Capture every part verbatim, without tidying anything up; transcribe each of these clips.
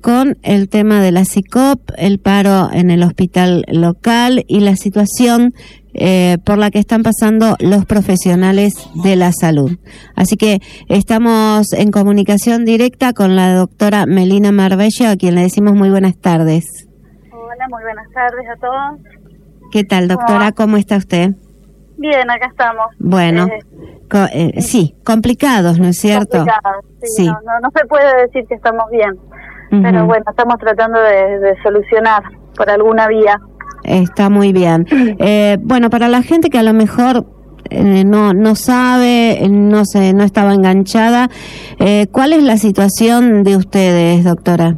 con el tema de la SICOP, el paro en el hospital local y la situación eh, por la que están pasando los profesionales de la salud. Así que estamos en comunicación directa con la doctora Melina Marbello, a quien le decimos muy buenas tardes. Hola, muy buenas tardes a todos. ¿Qué tal, doctora? ¿Cómo está usted? Bien, acá estamos. Bueno, eh, co eh, sí, complicados, ¿no es cierto? Complicados, sí. sí. No, no, no se puede decir que estamos bien, uh-huh. Pero bueno, estamos tratando de, de solucionar por alguna vía. Está muy bien. Eh, bueno, para la gente que a lo mejor eh, no no sabe, no sé, no estaba enganchada, eh, ¿cuál es la situación de ustedes, doctora?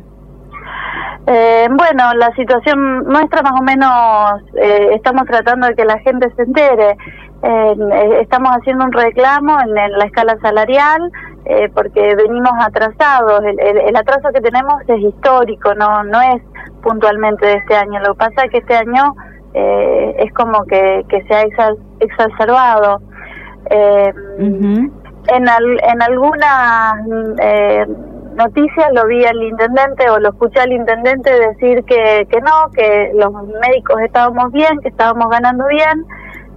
Eh, bueno, la situación nuestra más o menos eh, estamos tratando de que la gente se entere. Eh, estamos haciendo un reclamo en, en la escala salarial eh, porque venimos atrasados. El, el, el atraso que tenemos es histórico, no no es puntualmente de este año. Lo que pasa es que este año eh, es como que, que se ha exal, exacerbado. Eh, uh-huh. En, al, en algunas eh, noticias lo vi al intendente o lo escuché al intendente decir que, que no, que los médicos estábamos bien, que estábamos ganando bien,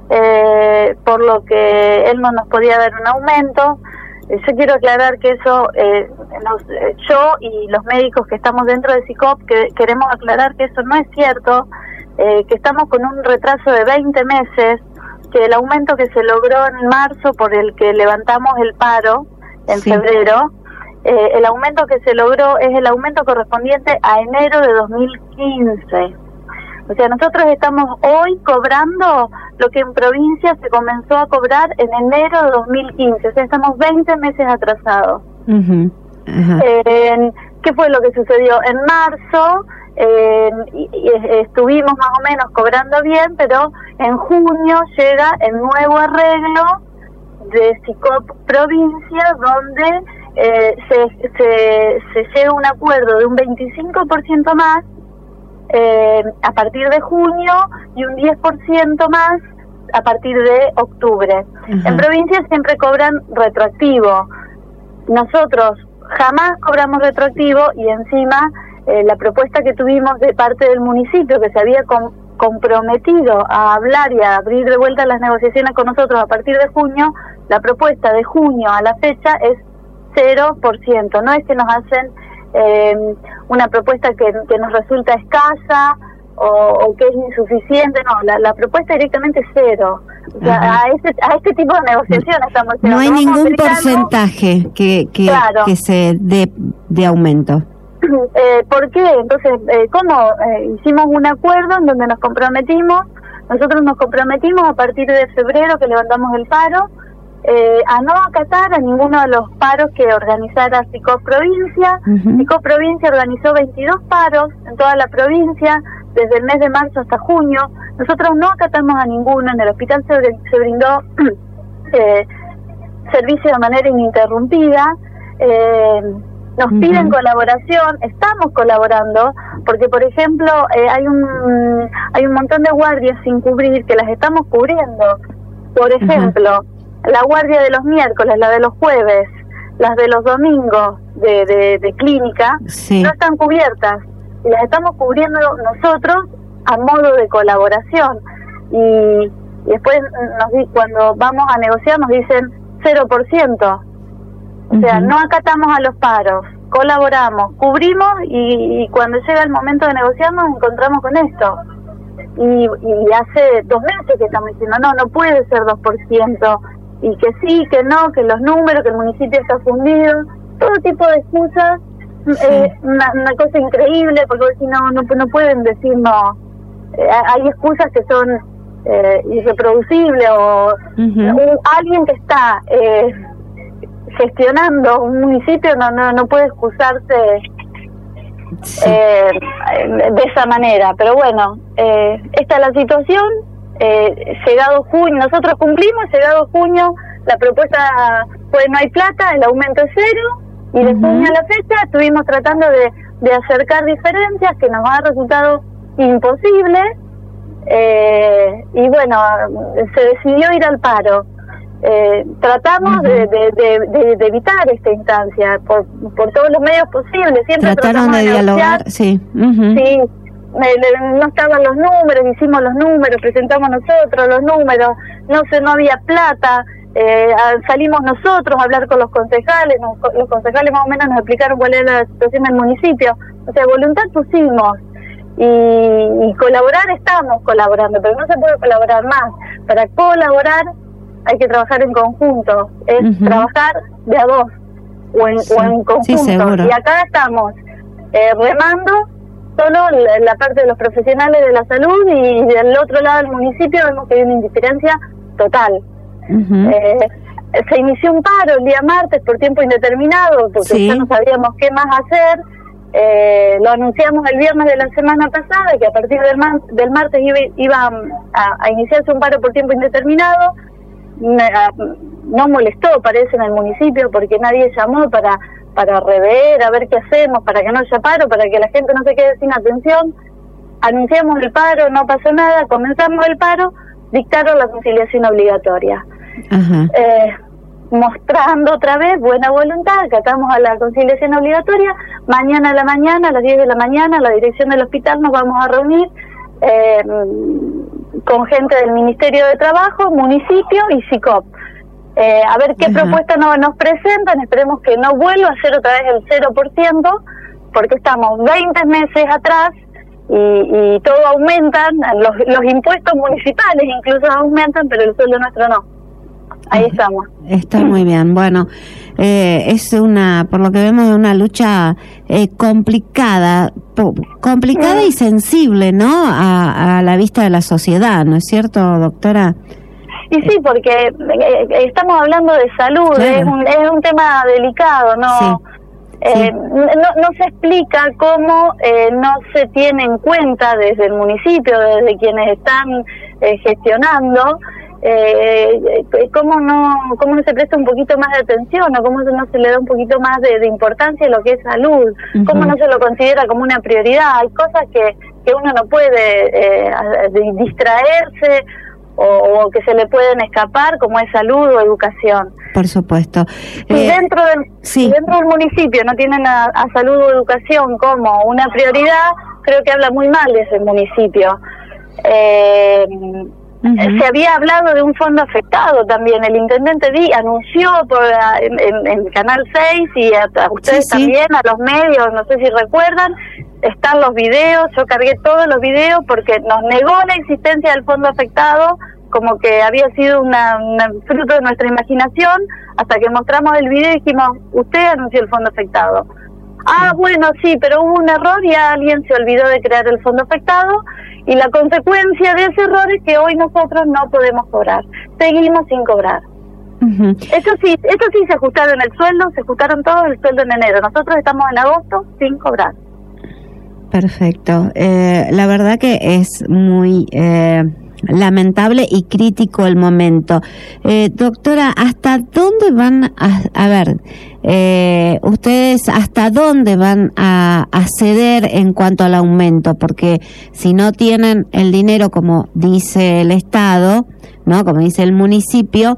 eh, por lo que él no nos podía dar un aumento. Eh, yo quiero aclarar que eso, eh, nos, eh, yo y los médicos que estamos dentro de SICOP, que queremos aclarar que eso no es cierto, eh, que estamos con un retraso de veinte meses, que el aumento que se logró en marzo por el que levantamos el paro en sí. febrero, Eh, el aumento que se logró es el aumento correspondiente a enero de dos mil quince. O sea, nosotros estamos hoy cobrando lo que en provincia se comenzó a cobrar en enero de dos mil quince. O sea, estamos veinte meses atrasados. Uh-huh. Uh-huh. Eh, ¿Qué fue lo que sucedió? En marzo eh, y, y estuvimos más o menos cobrando bien, pero en junio llega el nuevo arreglo de SICOP provincia, donde Eh, se, se, se llega a un acuerdo de un veinticinco por ciento más eh, a partir de junio y un diez por ciento más a partir de octubre. Uh-huh. En provincia siempre cobran retroactivo. Nosotros jamás cobramos retroactivo y encima eh, la propuesta que tuvimos de parte del municipio, que se había com- comprometido a hablar y a abrir de vuelta las negociaciones con nosotros a partir de junio, la propuesta de junio a la fecha es cero por ciento. No es que nos hacen eh, una propuesta que, que nos resulta escasa o, o que es insuficiente, no, la, la propuesta directamente es cero. O sea, a, ese, a este tipo de negociación estamos llegando. No hay Vamos ningún porcentaje que que, claro. que se dé de aumento. Eh, ¿Por qué? Entonces, eh, ¿cómo? Eh, hicimos un acuerdo en donde nos comprometimos, nosotros nos comprometimos a partir de febrero que levantamos el paro, Eh, a no acatar a ninguno de los paros que organizara SICOP Provincia. Uh-huh. SICOP Provincia organizó veintidós paros en toda la provincia desde el mes de marzo hasta junio. Nosotros no acatamos a ninguno. En el hospital se, se brindó eh, servicio de manera ininterrumpida. Eh, nos uh-huh. piden colaboración, estamos colaborando, porque por ejemplo eh, hay un hay un montón de guardias sin cubrir que las estamos cubriendo. Por ejemplo, uh-huh. la guardia de los miércoles, la de los jueves, las de los domingos de, de, de clínica, sí. no están cubiertas. Y las estamos cubriendo nosotros a modo de colaboración. Y, y después, nos, cuando vamos a negociar, nos dicen cero por ciento. O uh-huh. sea, no acatamos a los paros, colaboramos, cubrimos y, y cuando llega el momento de negociar nos encontramos con esto. Y, y hace dos meses que estamos diciendo, no, no puede ser dos por ciento. Y que sí, que no, que los números, que el municipio está fundido, todo tipo de excusas, sí. eh, una, una cosa increíble, porque si no, no, no pueden decir no. Eh, hay excusas que son eh, irreproducibles o uh-huh. un, alguien que está eh, gestionando un municipio no no no puede excusarse sí. eh, de esa manera. Pero bueno, eh, esta es la situación. Eh, llegado junio, nosotros cumplimos, llegado junio, la propuesta fue no hay plata, el aumento es cero, y de uh-huh. junio a la fecha estuvimos tratando de, de acercar diferencias que nos ha resultado imposible, eh, y bueno, se decidió ir al paro. Eh, tratamos uh-huh. de, de, de, de evitar esta instancia por, por todos los medios posibles. Siempre trataron de, de dialogar, sí. Uh-huh. Sí, no estaban los números, hicimos los números, presentamos nosotros los números, no sé, no había plata, eh, salimos nosotros a hablar con los concejales, nos, los concejales más o menos nos explicaron cuál era la situación del municipio, o sea, voluntad pusimos. Y, y colaborar estamos colaborando, pero no se puede colaborar más. Para colaborar hay que trabajar en conjunto, es uh-huh. trabajar de a dos o en, sí. o en conjunto. Sí, y acá estamos eh, remando solo la, la parte de los profesionales de la salud, y del otro lado del municipio vemos que hay una indiferencia total. Uh-huh. Eh, se inició un paro el día martes por tiempo indeterminado, porque sí. ya no sabíamos qué más hacer. Eh, lo anunciamos el viernes de la semana pasada, que a partir del, mar, del martes iba, iba a, a iniciarse un paro por tiempo indeterminado. Me, a, no molestó, parece, en el municipio, porque nadie llamó para para rever, a ver qué hacemos, para que no haya paro, para que la gente no se quede sin atención. Anunciamos el paro, no pasó nada, comenzamos el paro, dictaron la conciliación obligatoria. Uh-huh. Eh, mostrando otra vez buena voluntad, acatamos a la conciliación obligatoria. Mañana a la mañana, a las diez de la mañana, la dirección del hospital nos vamos a reunir eh, con gente del Ministerio de Trabajo, municipio y SICOP. Eh, a ver qué uh-huh. propuesta no, nos presentan. Esperemos que no vuelva a ser otra vez el cero por ciento, porque estamos veinte meses atrás y, y todo aumentan, los, los impuestos municipales incluso aumentan, pero el sueldo nuestro no. Ahí estamos. Está muy bien. Bueno, eh, es una, por lo que vemos, una lucha eh, complicada, po, complicada y sensible, ¿no? A, a la vista de la sociedad, ¿no es cierto, doctora? Y sí, porque eh, estamos hablando de salud, claro. es, un, es un tema delicado, ¿no? Sí. Eh, sí. no, no se explica cómo eh, no se tiene en cuenta desde el municipio, desde quienes están eh, gestionando, eh, cómo no cómo no se presta un poquito más de atención, o cómo no se le da un poquito más de, de importancia a lo que es salud, uh-huh. cómo no se lo considera como una prioridad. Hay cosas que, que uno no puede eh, distraerse, o, o que se le pueden escapar, como es salud o educación. Por supuesto. Si eh, dentro del sí. dentro del municipio no tienen a, a salud o educación como una prioridad, creo que habla muy mal de ese municipio. Eh, uh-huh. Se había hablado de un fondo afectado también. El intendente Di anunció por en, en, en Canal seis y a, a ustedes sí, también, sí. a los medios, no sé si recuerdan, están los videos. Yo cargué todos los videos porque nos negó la existencia del fondo afectado, como que había sido una, una fruto de nuestra imaginación, hasta que mostramos el video y dijimos, usted anunció el fondo afectado. Ah, bueno, sí, pero hubo un error y alguien se olvidó de crear el fondo afectado, y la consecuencia de ese error es que hoy nosotros no podemos cobrar, seguimos sin cobrar. Uh-huh. Eso sí, eso sí se ajustaron el sueldo, se ajustaron todos el sueldo en enero, nosotros estamos en agosto sin cobrar. Perfecto. Eh, la verdad que es muy eh, lamentable y crítico el momento. Eh, doctora, ¿hasta dónde van a, a ver, eh, ustedes hasta dónde van a, a ceder en cuanto al aumento? Porque si no tienen el dinero, como dice el Estado, ¿no? Como dice el municipio,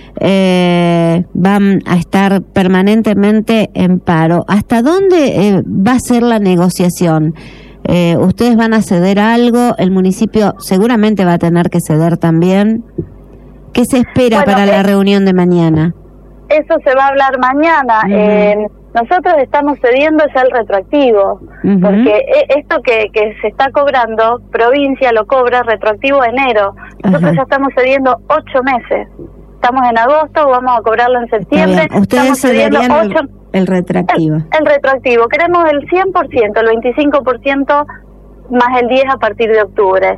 Eh, van a estar permanentemente en paro. ¿Hasta dónde eh, va a ser la negociación? Eh, ¿Ustedes van a ceder algo? ¿El municipio seguramente va a tener que ceder también? ¿Qué se espera bueno, para eh, la reunión de mañana? Eso se va a hablar mañana. Uh-huh. Eh, nosotros estamos cediendo ya el retroactivo, uh-huh. porque esto que, que se está cobrando, provincia lo cobra retroactivo enero. Nosotros uh-huh. ya estamos cediendo ocho meses. Estamos en agosto, vamos a cobrarlo en septiembre. Ustedes cederían el, el retroactivo. El, el retroactivo. Queremos el cien por ciento, el veinticinco por ciento más el diez por ciento a partir de octubre.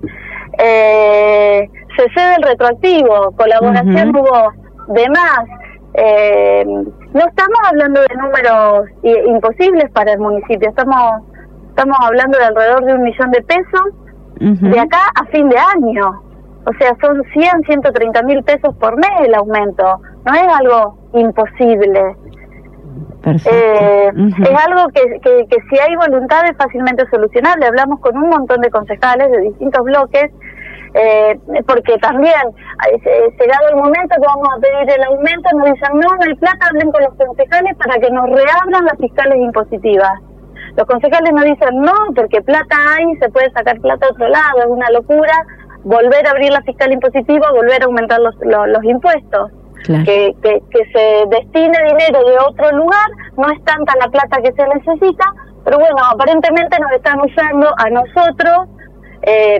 Eh, se cede el retroactivo, colaboración uh-huh. hubo de más. Eh, no estamos hablando de números imposibles para el municipio, estamos estamos hablando de alrededor de un millón de pesos uh-huh. de acá a fin de año. O sea, son cien, ciento treinta mil pesos por mes el aumento. No es algo imposible. Eh, uh-huh. Es algo que, que, que si hay voluntad es fácilmente solucionable. Hablamos con un montón de concejales de distintos bloques Eh, porque también, eh, llegado el momento que vamos a pedir el aumento, nos dicen, no, no hay plata, hablen con los concejales para que nos reabran las fiscales impositivas. Los concejales nos dicen, no, porque plata hay, se puede sacar plata a otro lado, es una locura volver a abrir la fiscal impositiva, volver a aumentar los, los, los impuestos. Claro. Que, que, que se destine dinero de otro lugar, no es tanta la plata que se necesita, pero bueno, aparentemente nos están usando a nosotros Eh,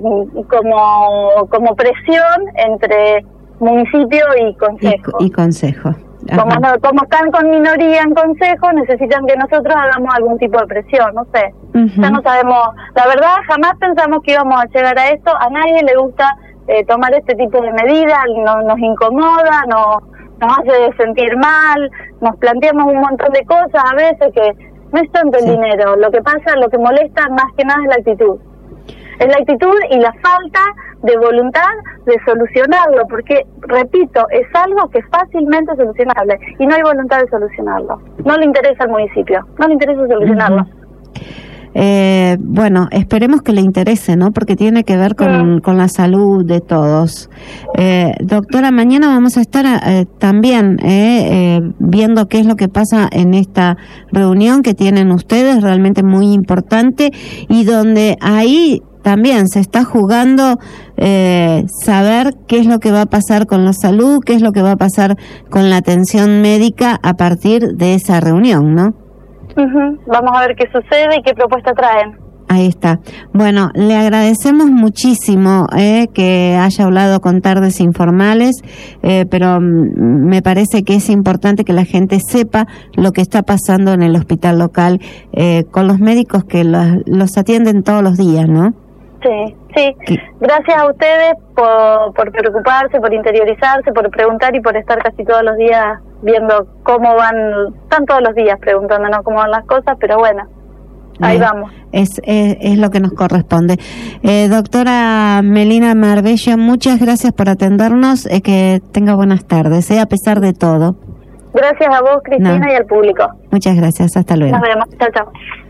como como presión entre municipio y consejo. Y, y consejo. Como, no, como están con minoría en consejo, necesitan que nosotros hagamos algún tipo de presión, no sé. Uh-huh. Ya no sabemos, la verdad jamás pensamos que íbamos a llegar a esto, a nadie le gusta eh, tomar este tipo de medidas, no, nos incomoda, no, nos hace sentir mal, nos planteamos un montón de cosas a veces que no es tanto el sí. dinero, lo que pasa, lo que molesta más que nada es la actitud. Es la actitud y la falta de voluntad de solucionarlo, porque, repito, es algo que es fácilmente solucionable y no hay voluntad de solucionarlo. No le interesa al municipio, no le interesa solucionarlo. Uh-huh. Eh, bueno, esperemos que le interese, ¿no? Porque tiene que ver con, sí. con la salud de todos. Eh, doctora, mañana vamos a estar eh, también eh, eh, viendo qué es lo que pasa en esta reunión que tienen ustedes, realmente muy importante, y donde ahí también se está jugando eh, saber qué es lo que va a pasar con la salud, qué es lo que va a pasar con la atención médica a partir de esa reunión, ¿no? Uh-huh. Vamos a ver qué sucede y qué propuesta traen. Ahí está. Bueno, le agradecemos muchísimo eh, que haya hablado con Tardes Informales, eh, pero mm, me parece que es importante que la gente sepa lo que está pasando en el hospital local eh, con los médicos que los, los atienden todos los días, ¿no? Sí, sí. ¿Qué? Gracias a ustedes por, por preocuparse, por interiorizarse, por preguntar y por estar casi todos los días viendo cómo van, están todos los días preguntándonos cómo van las cosas, pero bueno, ahí Bien. vamos. Es, es, es lo que nos corresponde. Eh, doctora Melina Marbella, muchas gracias por atendernos, eh, que tenga buenas tardes, eh, a pesar de todo. Gracias a vos, Cristina, no. y al público. Muchas gracias, hasta luego. Nos vemos, chao, chao.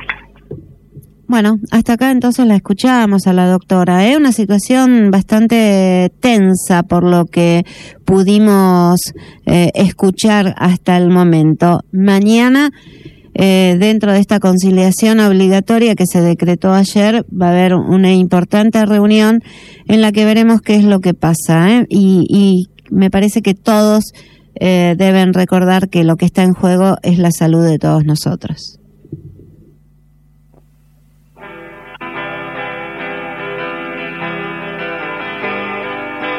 Bueno, hasta acá entonces la escuchamos a la doctora, ¿eh? Una situación bastante tensa por lo que pudimos eh, escuchar hasta el momento. Mañana, eh, dentro de esta conciliación obligatoria que se decretó ayer, va a haber una importante reunión en la que veremos qué es lo que pasa, ¿eh? Y, y me parece que todos eh, deben recordar que lo que está en juego es la salud de todos nosotros.